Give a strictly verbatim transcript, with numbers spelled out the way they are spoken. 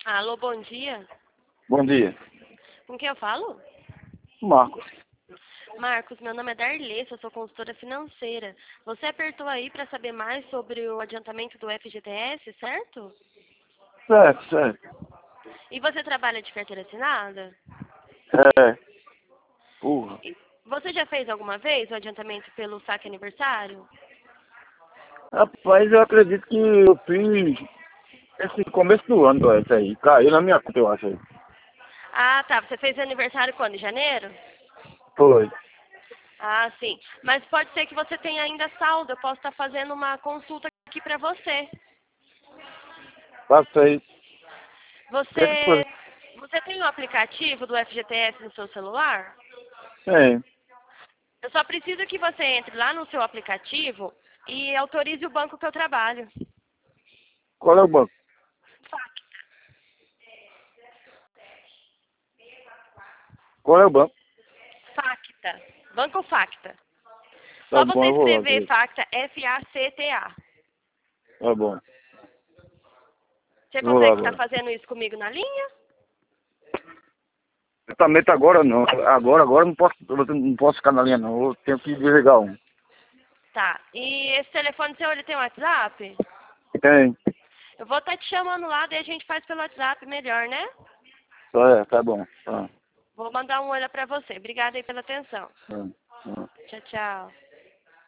Alô, bom dia. Bom dia. Com quem eu falo? Marcos. Marcos, meu nome é Darlê, eu sou consultora financeira. Você apertou aí para saber mais sobre o adiantamento do F G T S, certo? Certo, certo. E você trabalha de carteira assinada? É. Porra. E você já fez alguma vez o adiantamento pelo saque aniversário? Rapaz, eu acredito que eu fiz esse começo do ano, esse aí. Caiu na minha conta, eu acho aí. Ah, tá. Você fez aniversário quando? Em janeiro? Foi. Ah, sim. Mas pode ser que você tenha ainda saldo. Eu posso estar fazendo uma consulta aqui para você. Passei. Esse foi. Você, você tem o aplicativo do F G T S no seu celular? Tem. Eu só preciso que você entre lá no seu aplicativo e autorize o banco que eu trabalho. Qual é o banco? Qual é o banco? Facta. Banco Facta. Tá Só bom, você eu vou lá escrever ver. Facta, F A C T A. Tá bom. Você Eu vou lá consegue estar agora. fazendo isso comigo na linha? Exatamente agora não. Agora, agora não posso, eu não posso ficar na linha não. Eu tenho que desligar um. Tá. E esse telefone seu, ele tem WhatsApp? Tem. Eu vou estar te chamando lá, daí a gente faz pelo WhatsApp melhor, né? É, tá bom. Tá. Vou mandar um olho pra você. Obrigada aí pela atenção. Tá. Tá. Tchau, tchau.